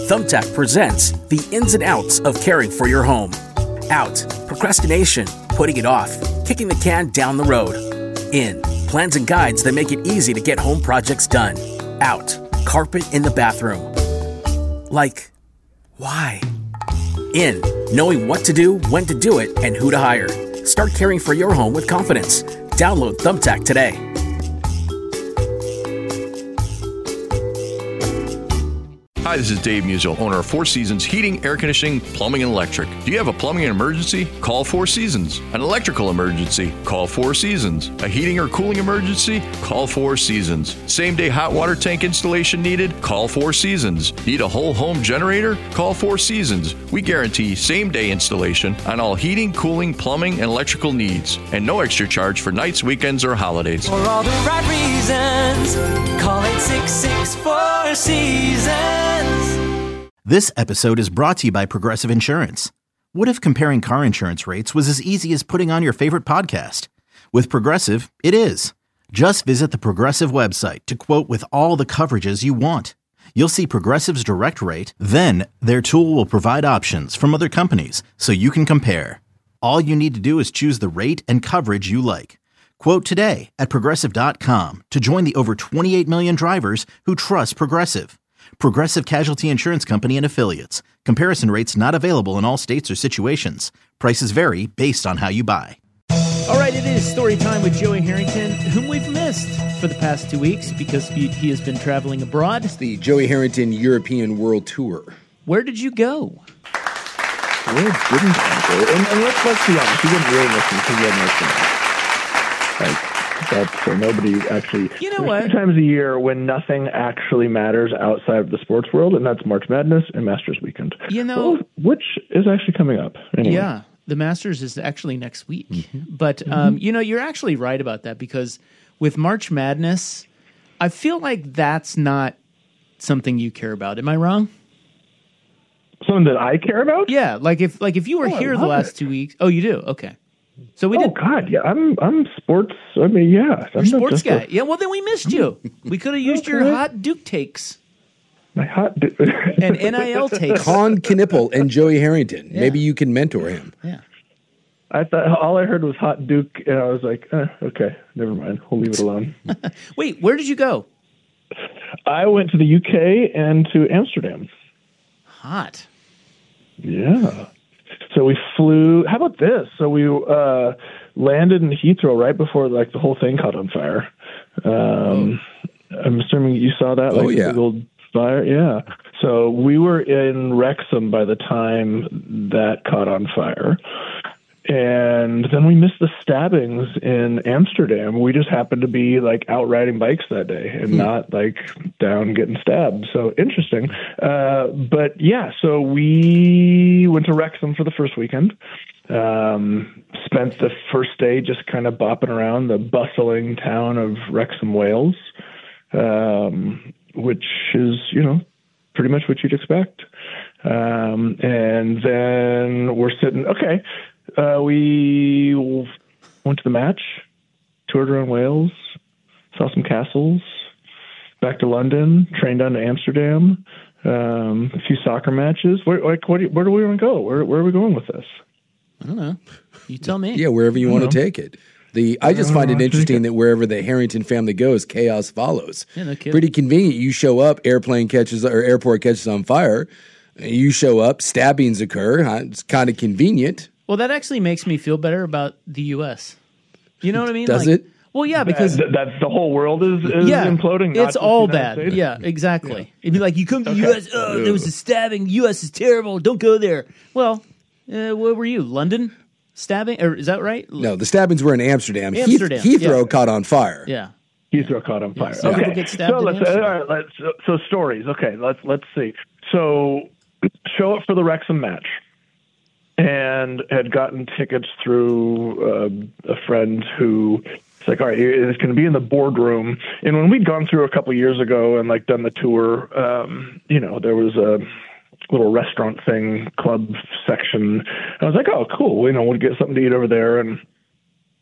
Thumbtack presents the ins and outs of caring for your home. Out, procrastination, putting it off, kicking the can down the road. In, plans and guides that make it easy to get home projects done. Out, carpet in the bathroom. Like, why? In, knowing what to do, when to do it, and who to hire. Start caring for your home with confidence. Download Thumbtack today. Hi, this is Dave Musial, owner of Four Seasons Heating, Air Conditioning, Plumbing, and Electric. Do you have a plumbing emergency? Call Four Seasons. An electrical emergency? Call Four Seasons. A heating or cooling emergency? Call Four Seasons. Same-day hot water tank installation needed? Call Four Seasons. Need a whole home generator? Call Four Seasons. We guarantee same-day installation on all heating, cooling, plumbing, and electrical needs. And no extra charge for nights, weekends, or holidays. For all the right reasons, call 866-4 Seasons. This episode is brought to you by Progressive Insurance. What if comparing car insurance rates was as easy as putting on your favorite podcast? With Progressive, it is. Just visit the Progressive website to quote with all the coverages you want. You'll see Progressive's direct rate, then their tool will provide options from other companies so you can compare. All you need to do is choose the rate and coverage you like. Quote today at Progressive.com to join the over 28 million drivers who trust Progressive. Progressive Casualty Insurance Company and Affiliates. Comparison rates not available in all states or situations. Prices vary based on how you buy. All right, it is story time with Joey Harrington, whom we've missed for the past 2 weeks because he has been traveling abroad. It's the Joey Harrington European World Tour. Where did you go? Where didn't I go? And let's be honest, you didn't really listen because you had no chance. So nobody actually. You know what? 2 times a year when nothing actually matters outside of the sports world, and that's March Madness and Masters Weekend. You know, which is actually coming up. Anyway. Yeah, the Masters is actually next week. Mm-hmm. But you know, you're actually right about that because with March Madness, I feel like that's not something you care about. Am I wrong? Something that I care about? Yeah, like if you were here the last 2 weeks. Oh, you do? Okay. So we did. Oh God, yeah, I'm sports. I mean, yeah, I'm sports guy. Yeah, well then we missed you. We could have used your hot Duke takes. My hot Duke and NIL takes. Con Knippel and Joey Harrington. Yeah. Maybe you can mentor him. Yeah. I thought all I heard was hot Duke, and I was like, okay, never mind. We'll leave it alone. Wait, where did you go? I went to the UK and to Amsterdam. Hot. Yeah. So we flew. How about this? So we landed in Heathrow right before the whole thing caught on fire. I'm assuming you saw that. Oh yeah. The old fire. Yeah. So we were in Wrexham by the time that caught on fire. And then we missed the stabbings in Amsterdam. We just happened to be out riding bikes that day and not down getting stabbed. So interesting. But yeah, so we went to Wrexham for the first weekend. Spent the first day just kind of bopping around the bustling town of Wrexham, Wales, which is, pretty much what you'd expect. And then we're sitting, okay. We went to the match, toured around Wales, saw some castles, back to London, trained down to Amsterdam, a few soccer matches. Where do we want to go? Where are we going with this? I don't know. You tell me. Yeah, wherever you want to take it. I just find it interesting that wherever the Harrington family goes, chaos follows. Yeah, no kidding. Pretty convenient. You show up, airport catches on fire. You show up, stabbings occur. It's kind of convenient. Well, that actually makes me feel better about the U.S. You know what I mean? Does it? Well, yeah, because that's the whole world is imploding. It's all bad. Yeah, exactly. Yeah. It'd be like, you come to the U.S., there was a stabbing, U.S. is terrible, don't go there. Well, where were you? London? Stabbing? Or is that right? No, the stabbings were in Amsterdam. Amsterdam. Heathrow caught on fire. Yeah. Heathrow caught on fire. So people get stabbed in Amsterdam. All right, so stories. Okay, let's see. So show up for the Wrexham match. And had gotten tickets through a friend who it's all right, it's going to be in the boardroom. And when we'd gone through a couple of years ago and done the tour, there was a little restaurant thing, club section. I was like, oh, cool. We'll get something to eat over there. And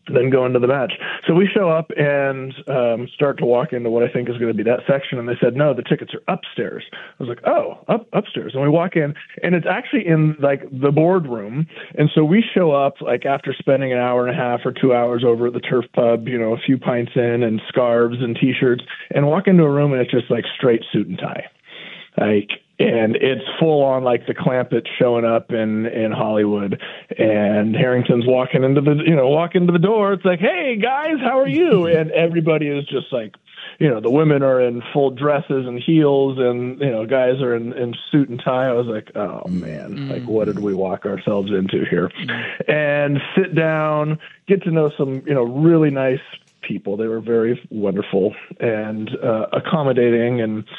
then go into the match. So we show up and start to walk into what I think is going to be that section. And they said, no, the tickets are upstairs. I was like, oh, upstairs. And we walk in, and it's actually in like the boardroom. And so we show up like after spending an hour and a half or 2 hours over at the Turf Pub, you know, a few pints in and scarves and T-shirts, and walk into a room and it's just like straight suit and tie. And it's full on like the Clampett showing up in Hollywood, and Harrington's walking into the door. It's like, hey guys, how are you? And everybody is just like, you know, the women are in full dresses and heels, and, you know, guys are in suit and tie. I was like, oh man, like what did we walk ourselves into here? And sit down, get to know some, you know, really nice people. They were very wonderful and accommodating,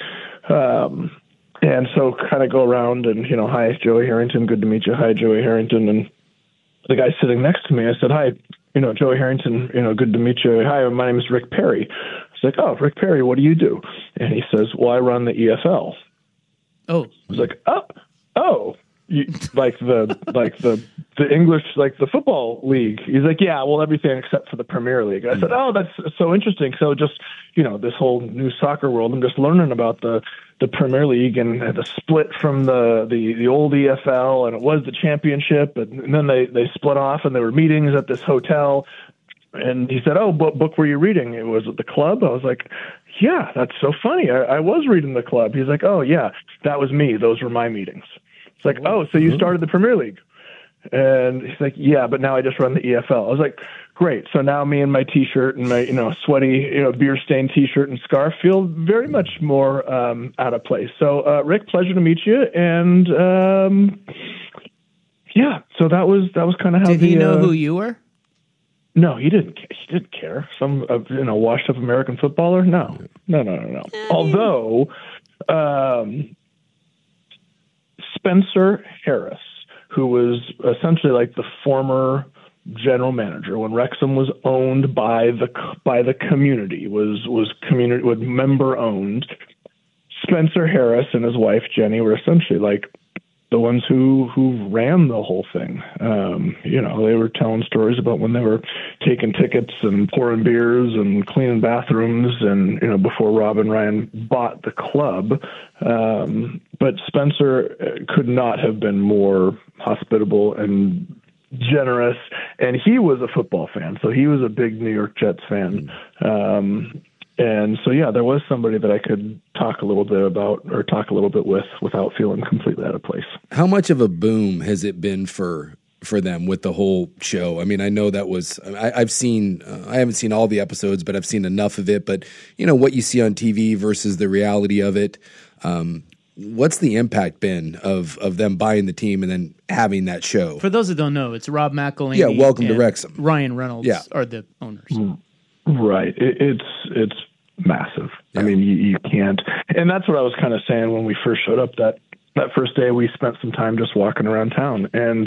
and so kind of go around and, you know, hi, Joey Harrington, good to meet you. Hi, Joey Harrington. And the guy sitting next to me, I said, hi, you know, Joey Harrington, you know, good to meet you. Hi, my name is Rick Perry. I was like, oh, Rick Perry, what do you do? And he says, well, I run the EFL. Oh. I was like, oh. Like the English, like the football league. He's like, yeah, well, everything except for the Premier League. And I said, oh, that's so interesting. So just, you know, this whole new soccer world, I'm just learning about the Premier League and the split from the old EFL, and it was the championship, and then they split off, and there were meetings at this hotel. And he said, oh, what book were you reading? It was The Club. I was like, yeah, that's so funny. I was reading The Club. He's like, oh yeah, that was me. Those were my meetings. It's like, oh, so you started the Premier League. And he's like, yeah, but now I just run the EFL. I was like, great. So now me and my T-shirt and my, you know, sweaty, you know, beer-stained T-shirt and scarf feel very much more out of place. So, Rick, pleasure to meet you. And yeah, so that was kind of how. Did he know who you were? No, he didn't. He didn't care. Some you know, washed-up American footballer. No. Although Spencer Harris, who was essentially like the former general manager when Wrexham was owned by the community, was member owned. Spencer Harris and his wife Jenny were essentially like the ones who ran the whole thing. You know, they were telling stories about when they were taking tickets and pouring beers and cleaning bathrooms, and, you know, before Rob and Ryan bought the club. But Spencer could not have been more hospitable and generous, and he was a football fan, so he was a big New York Jets fan. And so, yeah, there was somebody that I could talk a little bit with without feeling completely out of place. How much of a boom has it been for them with the whole show? I mean, I know that was I've seen I haven't seen all the episodes, but I've seen enough of it. But, you know, what you see on TV versus the reality of it. What's the impact been of them buying the team and then having that show? For those that don't know, it's Rob McElhenney. Yeah, welcome to Wrexham. Ryan Reynolds are the owners. Right. It's massive. Yeah. I mean, you can't. And that's what I was kind of saying when we first showed up. That first day, we spent some time just walking around town, and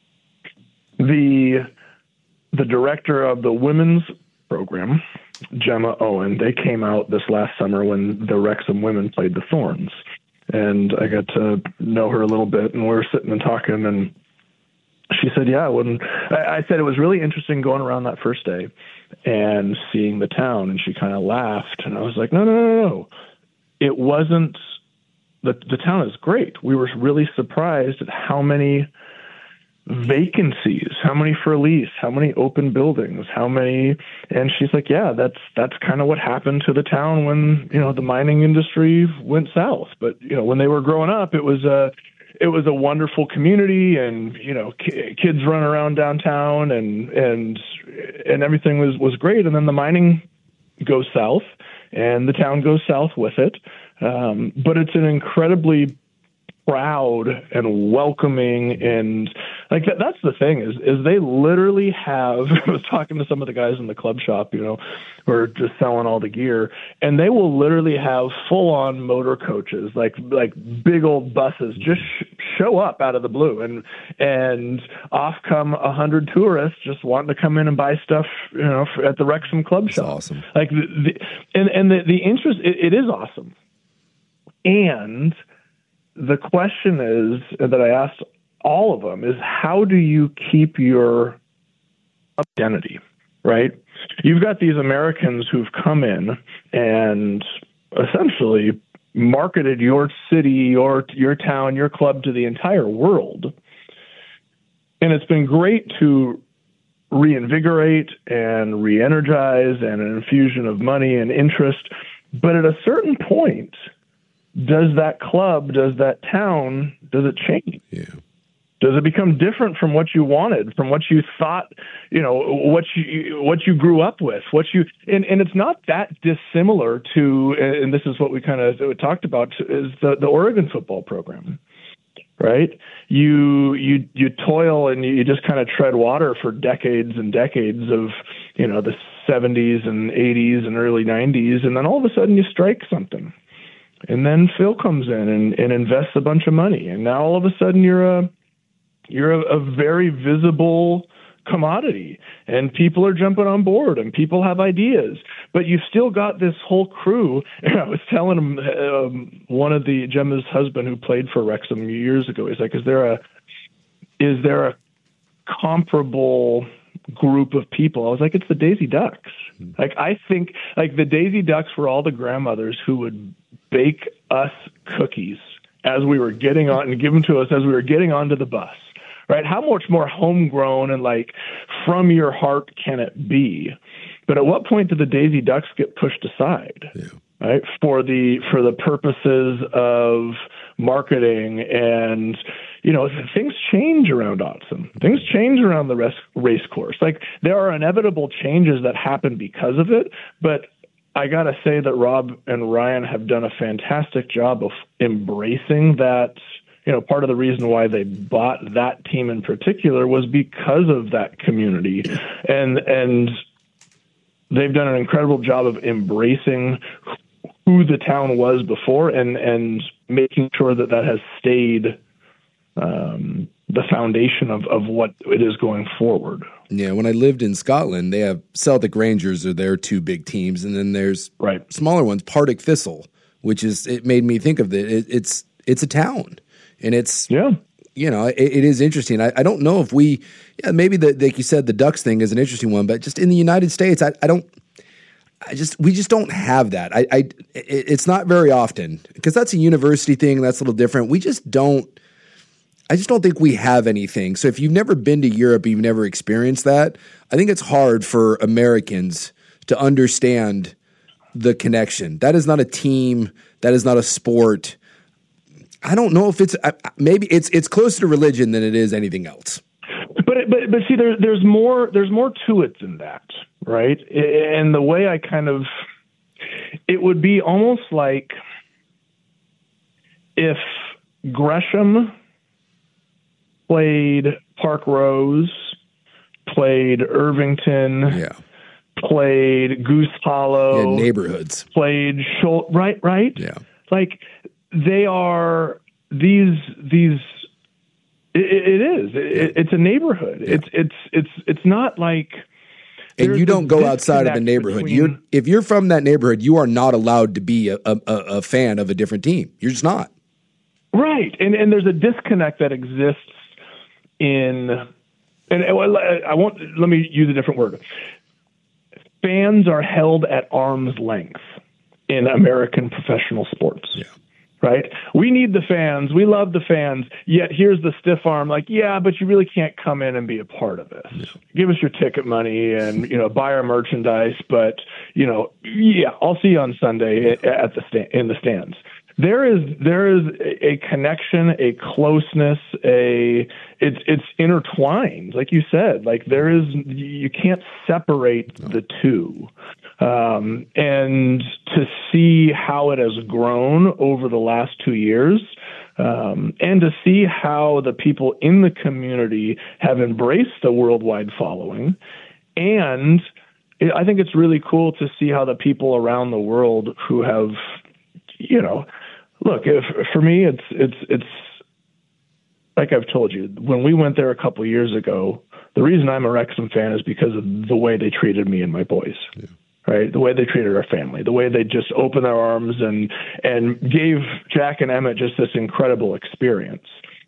the director of the women's program, Gemma Owen, they came out this last summer when the Wrexham women played the Thorns, and I got to know her a little bit, and we were sitting and talking, and she said, yeah, I said it was really interesting going around that first day and seeing the town, and she kind of laughed, and I was like, no. It wasn't, the town is great. We were really surprised at how many vacancies, how many for lease, how many open buildings, and she's like, yeah, that's kind of what happened to the town when, you know, the mining industry went south. But, you know, when they were growing up, it was a wonderful community, and, you know, kids run around downtown, and everything was great. And then the mining goes south, and the town goes south with it. But it's an incredibly proud and welcoming, and like that's the thing is they literally have. I was talking to some of the guys in the club shop, you know, who are just selling all the gear, and they will literally have full on motor coaches, like big old buses, just show up out of the blue, and off come 100 tourists just wanting to come in and buy stuff, you know, at the Wrexham club shop. Awesome. Like the interest, it is awesome, and the question is that I asked all of them is, how do you keep your identity, right? You've got these Americans who've come in and essentially marketed your city, your town, your club to the entire world. And it's been great to reinvigorate and re-energize and an infusion of money and interest. But at a certain point, does that club, does that town, does it change? Yeah. Does it become different from what you wanted, from what you thought, what you grew up with, and it's not that dissimilar to, and this is what we kind of talked about, is the Oregon football program, right? You toil and you just kind of tread water for decades and decades of, the 70s and 80s and early 90s, and then all of a sudden you strike something. And then Phil comes in and invests a bunch of money, and now all of a sudden you're a very visible commodity, and people are jumping on board, and people have ideas. But you've still got this whole crew. And I was telling him, one of Gemma's husband who played for Wrexham years ago, he's like, is there a comparable group of people? I was like, it's the Daisy Ducks. Like, I think like the Daisy Ducks were all the grandmothers who would bake us cookies as we were getting on and give them to us as we were getting onto the bus. Right? How much more homegrown and like from your heart can it be? But at what point do the Daisy Ducks get pushed aside? Yeah. Right? For the purposes of marketing and, things change around Autzen. Things change around the race course. Like, there are inevitable changes that happen because of it, but I got to say that Rob and Ryan have done a fantastic job of embracing that. Part of the reason why they bought that team in particular was because of that community. And they've done an incredible job of embracing who the town was before and making sure that has stayed the foundation of what it is going forward. Yeah, when I lived in Scotland, they have Celtic Rangers are their two big teams, and then there's smaller ones, Partick Thistle, which it made me think of it's a town. And it's, it is interesting. I don't know if maybe like you said, the Ducks thing is an interesting one, but just in the United States, we just don't have that. It's not very often because that's a university thing. That's a little different. I just don't think we have anything. So if you've never been to Europe, you've never experienced that, I think it's hard for Americans to understand the connection. That is not a team. That is not a sport. I don't know if maybe it's closer to religion than it is anything else. But see, there's more to it than that, right? And the way it would be almost like if Gresham played Park Rose, played Irvington, played Goose Hollow, neighborhoods, played Schultz, right, like. They are these. It's a neighborhood. Yeah. It's not like. And you don't go outside of the neighborhood. If you're from that neighborhood, you are not allowed to be a fan of a different team. You're just not. Right, and there's a disconnect that exists in. And let me use a different word. Fans are held at arm's length in American professional sports. Yeah. Right? We need the fans. We love the fans. Yet here's the stiff arm like, yeah, but you really can't come in and be a part of this. No. Give us your ticket money and, buy our merchandise. But, I'll see you on Sunday in the stands. There is a connection, a closeness, it's intertwined. Like you said, you can't separate the two. And to see how it has grown over the last 2 years, and to see how the people in the community have embraced the worldwide following. And I think it's really cool to see how the people around the world who have, look, for me, it's like I've told you, when we went there a couple of years ago, the reason I'm a Wrexham fan is because of the way they treated me and my boys. Yeah. Right, the way they treated our family, the way they just opened their arms and gave Jack and Emmett just this incredible experience.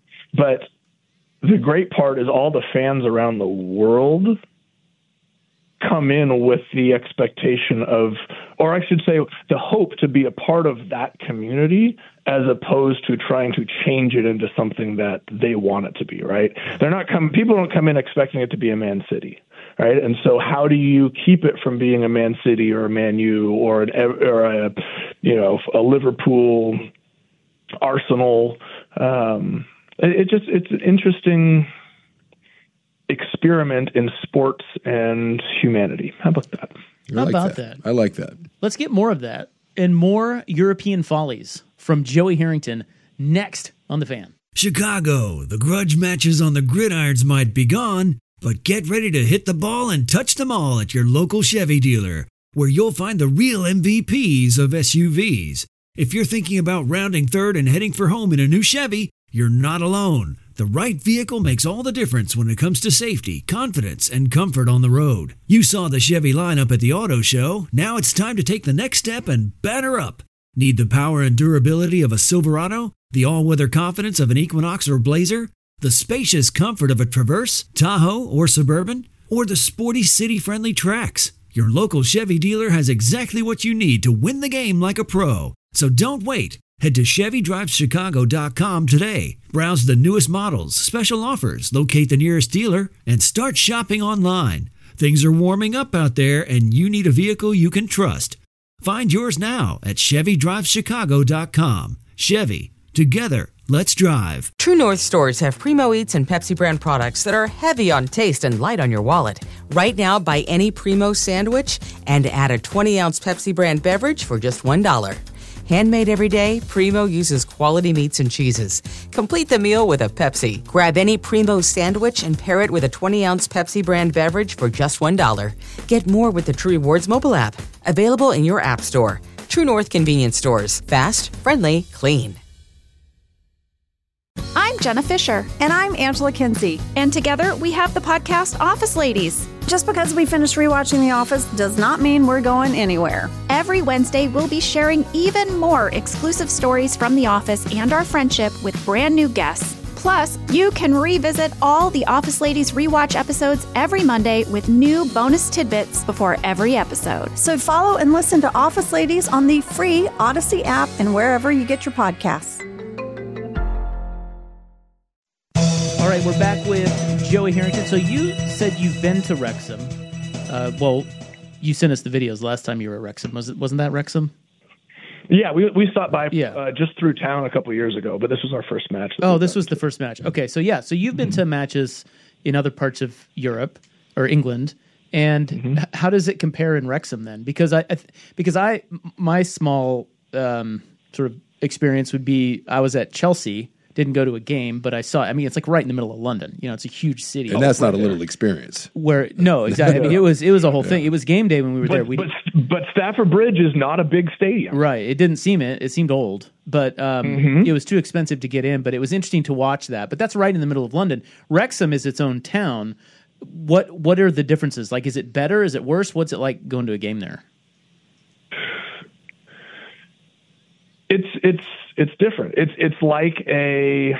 But the great part is all the fans around the world come in with the expectation of, or I should say, the hope to be a part of that community, as opposed to trying to change it into something that they want it to be, right? People don't come in expecting it to be a Man City, right? And so how do you keep it from being a Man City or a Man U or a Liverpool, Arsenal? It's an interesting experiment in sports and humanity. How about that? How about that? I like that. Let's get more of that and more European follies from Joey Harrington next on The Fan. Chicago, the grudge matches on the gridirons might be gone, but get ready to hit the ball and touch them all at your local Chevy dealer, where you'll find the real MVPs of SUVs. If you're thinking about rounding third and heading for home in a new Chevy, you're not alone. The right vehicle makes all the difference when it comes to safety, confidence, and comfort on the road. You saw the Chevy lineup at the auto show. Now it's time to take the next step and batter up. Need the power and durability of a Silverado? The all-weather confidence of an Equinox or Blazer? The spacious comfort of a Traverse, Tahoe, or Suburban? Or the sporty city-friendly Trax? Your local Chevy dealer has exactly what you need to win the game like a pro. So don't wait. Head to ChevyDrivesChicago.com today. Browse the newest models, special offers, locate the nearest dealer, and start shopping online. Things are warming up out there, and you need a vehicle you can trust. Find yours now at ChevyDrivesChicago.com. Chevy. Together, let's drive. True North stores have Primo Eats and Pepsi brand products that are heavy on taste and light on your wallet. Right now, buy any Primo sandwich and add a 20-ounce Pepsi brand beverage for just $1. Handmade every day, Primo uses quality meats and cheeses. Complete the meal with a Pepsi. Grab any Primo sandwich and pair it with a 20-ounce Pepsi brand beverage for just $1. Get more with the True Rewards mobile app. Available in your app store. True North convenience stores. Fast, friendly, clean. I'm Jenna Fisher. And I'm Angela Kinsey. And together we have the podcast Office Ladies. Just because we finished rewatching The Office does not mean we're going anywhere. Every Wednesday, we'll be sharing even more exclusive stories from The Office and our friendship with brand new guests. Plus, you can revisit all the Office Ladies rewatch episodes every Monday with new bonus tidbits before every episode. So follow and listen to Office Ladies on the free Odyssey app and wherever you get your podcasts. All right, we're back with Joey Harrington. So you said you've been to Wrexham. Well, you sent us the videos last time you were at Wrexham. Wasn't that Wrexham? Yeah, we stopped by just through town a couple of years ago, but this was our first match. Oh, this was the first match. Okay, so so you've been to matches in other parts of Europe or England, and how does it compare in Wrexham then? Because my small sort of experience would be I was at Chelsea. Didn't go to a game, but I saw. I mean, it's like right in the middle of London. You know, it's a huge city, and that's not a little experience. No, exactly. I mean, it was a whole thing. It was game day when we were there. But Stamford Bridge is not a big stadium, right? It didn't seem it. It seemed old, but it was too expensive to get in. But it was interesting to watch that. But that's right in the middle of London. Wrexham is its own town. What are the differences? Like, is it better? Is it worse? What's it like going to a game there? It's different. It's like a,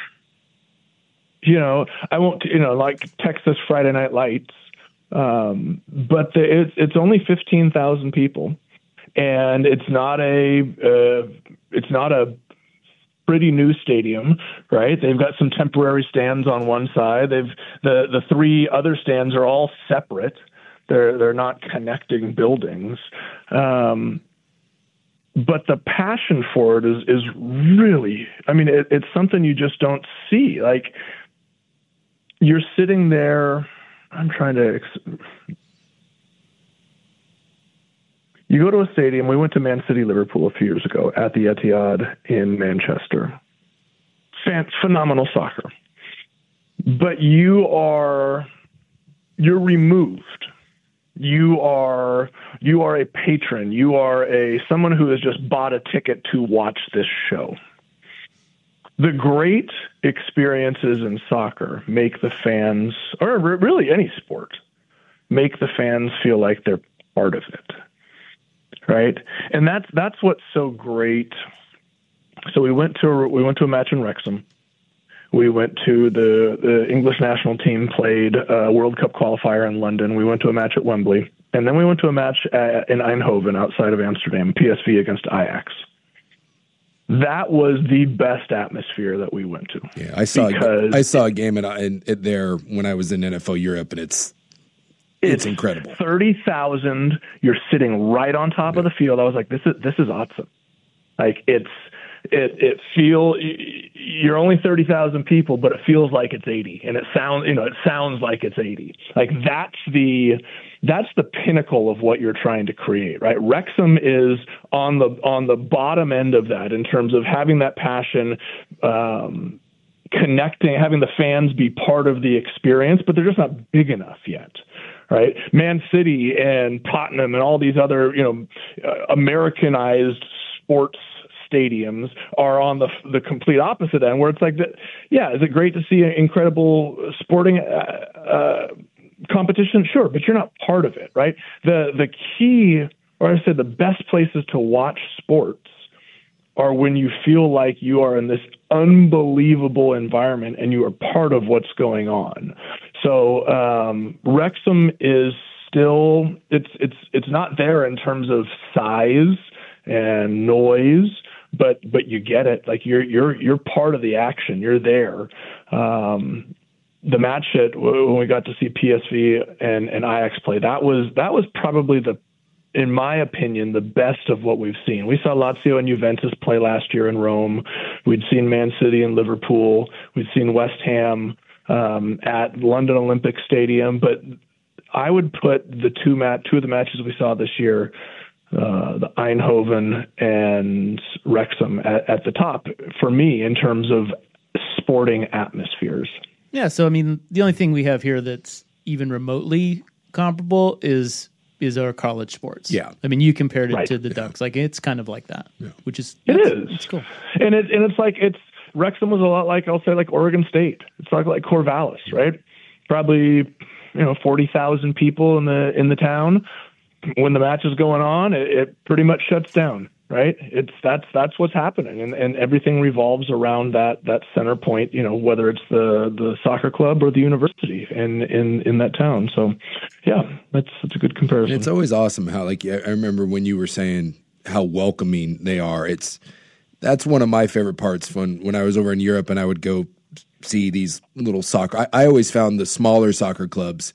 I won't, like Texas Friday Night Lights, but it's only 15,000 people, and it's not a pretty new stadium, right? They've got some temporary stands on one side. The three other stands are all separate. They're not connecting buildings. But the passion for it is really, I mean, it's something you just don't see. Like, you're sitting there, you go to a stadium. We went to Man City Liverpool a few years ago at the Etihad in Manchester. Phenomenal soccer. But you're removed. You are a patron. You are someone who has just bought a ticket to watch this show. The great experiences in soccer make the fans, or really any sport, make the fans feel like they're part of it, right? And that's what's so great. So we went to a match in Wrexham. We went to the English national team played a World Cup qualifier in London. We went to a match at Wembley. And then we went to a match in Eindhoven outside of Amsterdam, PSV against Ajax. That was the best atmosphere that we went to. Yeah, I saw a game there when I was in NFL Europe, and it's incredible. 30,000. You're sitting right on top of the field. I was like, this is awesome. Like it you're only 30,000 people, but it feels like it's 80, and it sounds like it's 80. Like that's the pinnacle of what you're trying to create, right? Wrexham is on the bottom end of that in terms of having that passion, connecting, having the fans be part of the experience, but they're just not big enough yet. Right, Man City and Tottenham and all these other, Americanized sports stadiums are on the complete opposite end, where it's like, is it great to see an incredible sporting competition? Sure, but you're not part of it, right? The key, or I said, the best places to watch sports are when you feel like you are in this unbelievable environment and you are part of what's going on. So Wrexham is still it's not there in terms of size and noise, but you get it. Like you're part of the action. You're there. The match when we got to see PSV and Ajax play, that was probably in my opinion, the best of what we've seen. We saw Lazio and Juventus play last year in Rome. We'd seen Man City and Liverpool. We'd seen West Ham at London Olympic Stadium. But I would put the two of the matches we saw this year, the Eindhoven and Wrexham, at the top for me in terms of sporting atmospheres. Yeah, so I mean, the only thing we have here that's even remotely comparable is our college sports. Yeah, I mean, you compared it to the Ducks, like it's kind of like that, which is it's cool. And it's like Wrexham was a lot like, I'll say, like Oregon State. It's like Corvallis, right? Probably 40,000 people in the town. When the match is going on, it pretty much shuts down. Right? That's what's happening, and everything revolves around that center point. Whether it's the soccer club or the university in that town. So, yeah, that's a good comparison. It's always awesome how, like, I remember when you were saying how welcoming they are. That's one of my favorite parts when I was over in Europe and I would go see these little soccer. I always found the smaller soccer clubs.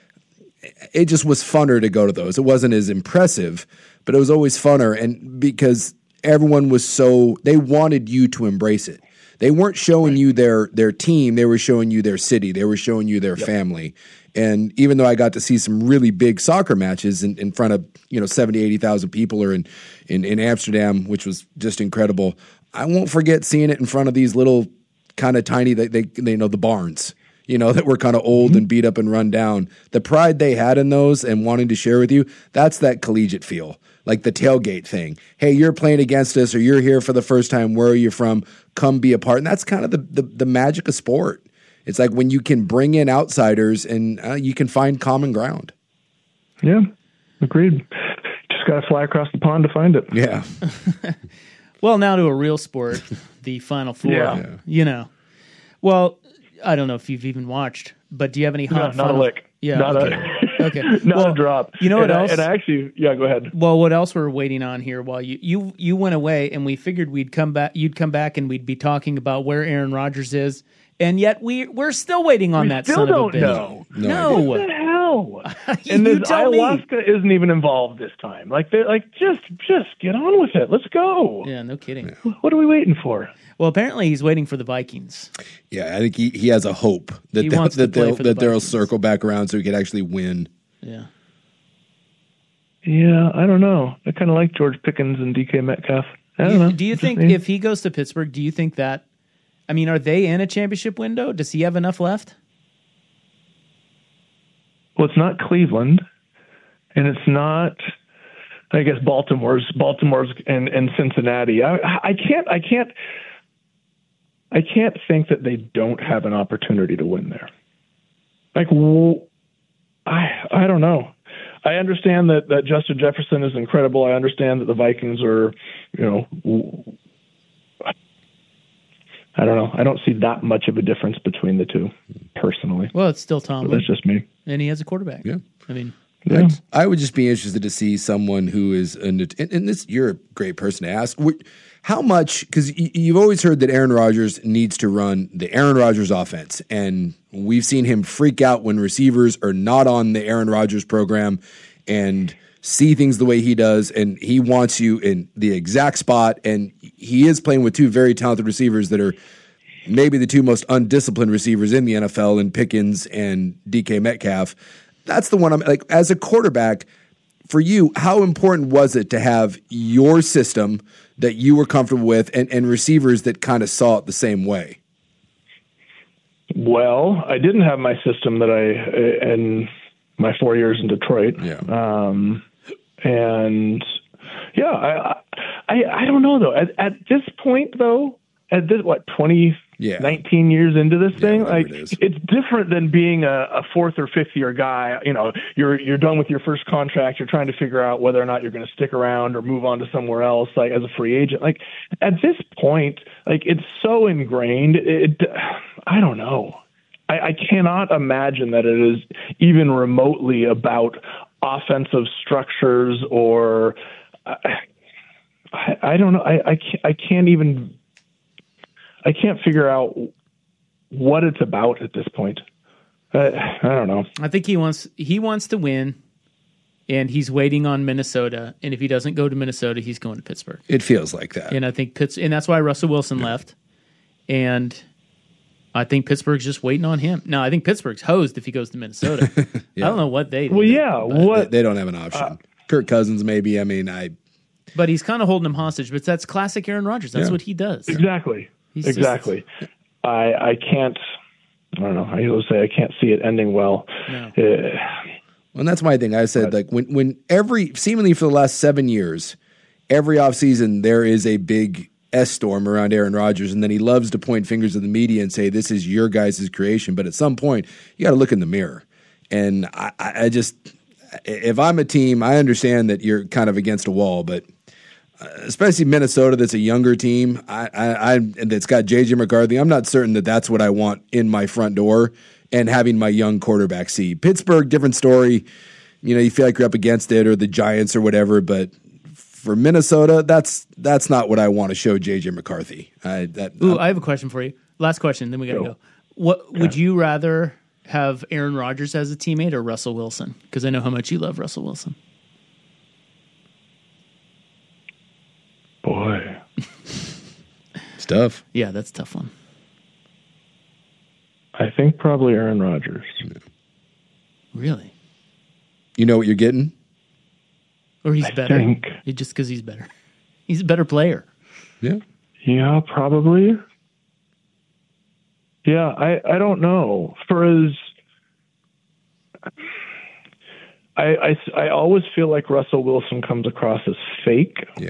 It just was funner to go to those. It wasn't as impressive, but it was always funner, and because everyone was they wanted you to embrace it. They weren't showing you their team, they were showing you their city, they were showing you their family. And even though I got to see some really big soccer matches in front of 70, 80,000 people, or in Amsterdam, which was just incredible, I won't forget seeing it in front of these little kind of tiny, they know the barns. That were kind of old and beat up and run down. The pride they had in those and wanting to share with you, that's that collegiate feel, like the tailgate thing. Hey, you're playing against us, or you're here for the first time. Where are you from? Come be a part. And that's kind of the magic of sport. It's like when you can bring in outsiders and you can find common ground. Yeah, agreed. Just got to fly across the pond to find it. Yeah. Well, now to a real sport, the Final Four. Yeah. Well, I don't know if you've even watched, but do you have any hot? Not a lick. Yeah. Okay. Not a drop. You know what else? And actually, go ahead. Well, what else we're waiting on here? While you went away, and we figured we'd come back. You'd come back, and we'd be talking about where Aaron Rodgers is, and yet we're still waiting on that. Still son don't of a bitch. know. No. What the hell? And this ayahuasca isn't even involved this time. Like just get on with it. Let's go. Yeah, no kidding. What are we waiting for? Well, apparently he's waiting for the Vikings. Yeah, I think he has a hope that they'll circle back around so he can actually win. Yeah. Yeah, I don't know. I kind of like George Pickens and DK Metcalf. I don't know. Do you think if he goes to Pittsburgh, do you think that? I mean, are they in a championship window? Does he have enough left? Well, it's not Cleveland, and it's not. I guess Baltimore's and Cincinnati. I can't think that they don't have an opportunity to win there. Like, I don't know. I understand that Justin Jefferson is incredible. I understand that the Vikings are, I don't know. I don't see that much of a difference between the two, personally. Well, it's still Tomlin. But that's just me. And he has a quarterback. Yeah. I mean, Yeah. I would just be interested to see someone who is, and this, you're a great person to ask. How much, because you've always heard that Aaron Rodgers needs to run the Aaron Rodgers offense, and we've seen him freak out when receivers are not on the Aaron Rodgers program and see things the way he does, and he wants you in the exact spot, and he is playing with two very talented receivers that are maybe the two most undisciplined receivers in the NFL in Pickens and DK Metcalf. That's the one I'm like, as a quarterback, for you, how important was it to have your system that you were comfortable with and receivers that kind of saw it the same way? Well, I didn't have my system that in my 4 years in Detroit. Yeah. And yeah, I don't know though. At this point though, at this, 19 years into this thing, like it's different than being a fourth or fifth year guy. You know, you're done with your first contract. You're trying to figure out whether or not you're going to stick around or move on to somewhere else, like as a free agent. Like at this point, like it's so ingrained. I don't know. I cannot imagine that it is even remotely about offensive structures or I don't know. I can't figure out what it's about at this point. I don't know. I think he wants to win, and he's waiting on Minnesota. And if he doesn't go to Minnesota, he's going to Pittsburgh. It feels like that. And I think and that's why Russell Wilson left. And I think Pittsburgh's just waiting on him. No, I think Pittsburgh's hosed if he goes to Minnesota. I don't know what they do. Well, yeah, what they don't have an option. Kirk Cousins, maybe. I mean, But he's kind of holding him hostage. But that's classic Aaron Rodgers. That's what he does. Exactly. I can't. I don't know. I usually say I can't see it ending well. No. And that's my thing. I said, like, when seemingly for the last 7 years, every offseason there is a big S-storm around Aaron Rodgers, and then he loves to point fingers at the media and say, this is your guys' creation. But at some point, you got to look in the mirror. And I just, if I'm a team, I understand that you're kind of against a wall, but especially Minnesota, that's a younger team, that's got J.J. McCarthy, I'm not certain that that's what I want in my front door and having my young quarterback see. Pittsburgh, different story. You know, you feel like you're up against it or the Giants or whatever, but for Minnesota, that's not what I want to show J.J. McCarthy. I have a question for you. Last question, then we got to go. What would you rather have Aaron Rodgers as a teammate or Russell Wilson? Because I know how much you love Russell Wilson. Boy. It's tough. Yeah, that's a tough one. I think probably Aaron Rodgers. Really? You know what you're getting? Or he's better? Just because he's better. He's a better player. Yeah. Yeah, probably. Yeah, I don't know. I always feel like Russell Wilson comes across as fake. Yeah.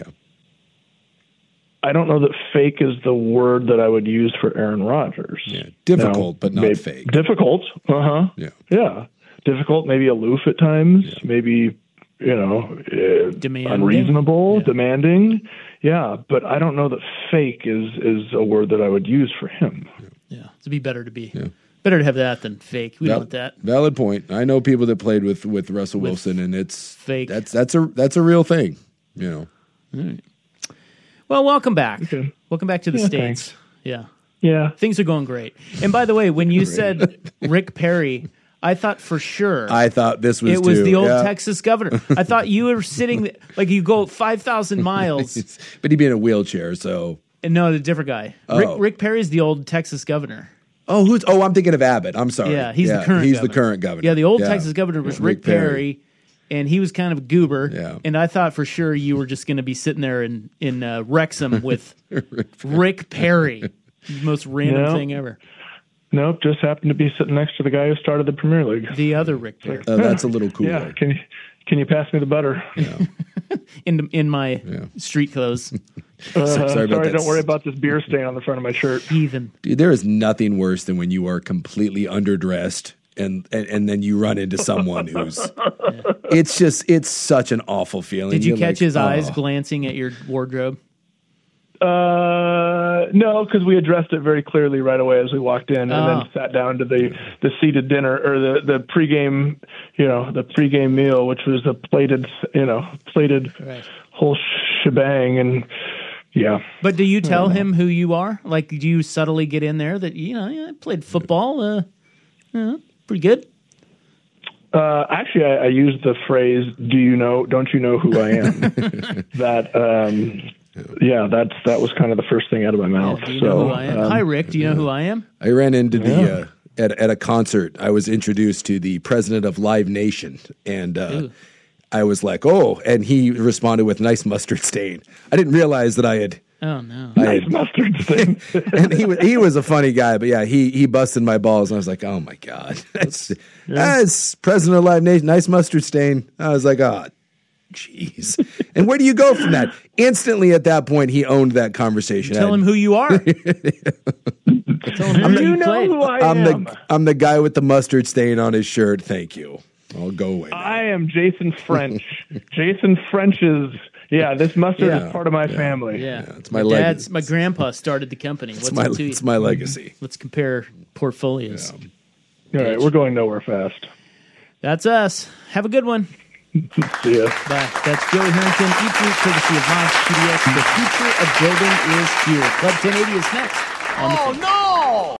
I don't know that fake is the word that I would use for Aaron Rodgers. Yeah, difficult, but not fake. Difficult, Yeah, difficult, maybe aloof at times, maybe, unreasonable, demanding. Yeah, but I don't know that fake is a word that I would use for him. Yeah, it'd be better to have that than fake. We don't want that. Valid point. I know people that played with Russell Wilson, and it's fake. That's a real thing, you know. All right. Well, welcome back. Okay. Welcome back to the States. Thanks. Yeah. Yeah. Things are going great. And by the way, when you said Rick Perry, I thought for sure. I thought this was the old Texas governor. I thought you were sitting, like you go 5,000 miles. But he'd be in a wheelchair, so. No, the different guy. Oh. Rick Perry's the old Texas governor. Oh, I'm thinking of Abbott. I'm sorry. Yeah, he's the current governor. The current governor. Yeah, the old Texas governor was Rick Perry. And he was kind of a goober, and I thought for sure you were just going to be sitting there in Wrexham with Rick Perry, the most random thing ever. Nope, just happened to be sitting next to the guy who started the Premier League. The other Rick Perry. That's a little cooler. Yeah, can you pass me the butter? Yeah. in my street clothes. Sorry about that. Don't worry about this beer stain on the front of my shirt. Heathen. Dude, there is nothing worse than when you are completely underdressed and then you run into someone who's it's such an awful feeling. Did you catch his eyes glancing at your wardrobe? No, because we addressed it very clearly right away as we walked in, and then sat down to the seated dinner or the pregame, the pregame meal, which was a plated Right. whole shebang, and yeah. But do you tell him who you are? Like, do you subtly get in there that I played football? Pretty good. Actually, I used the phrase, don't you know who I am? That was kind of the first thing out of my mouth. Do you know who I am? Hi, Rick. Do you know who I am? I ran into the at a concert. I was introduced to the president of Live Nation, and I was like, "Oh!" And he responded with "nice mustard stain." I didn't realize that I had. Oh no! Nice mustard stain. And he was a funny guy, but yeah, he busted my balls, and I was like, "Oh my god!" That's president of Live Nation, nice mustard stain. I was like, "Oh, jeez." And where do you go from that? Instantly, at that point, he owned that conversation. Tell him who you are. Tell him who you played. Who I am? I'm the guy with the mustard stain on his shirt. Thank you. I'll go away now. I am Jason French. Jason French is. Yeah, this mustard is part of my family. Yeah, it's my legacy. My grandpa started the company. It's my legacy. Let's compare portfolios. All right, we're going nowhere fast. That's us. Have a good one. See ya. Bye. That's Joey Harrington. Each week, courtesy of Mods PDX. The future of building is here. Club 1080 is next. On the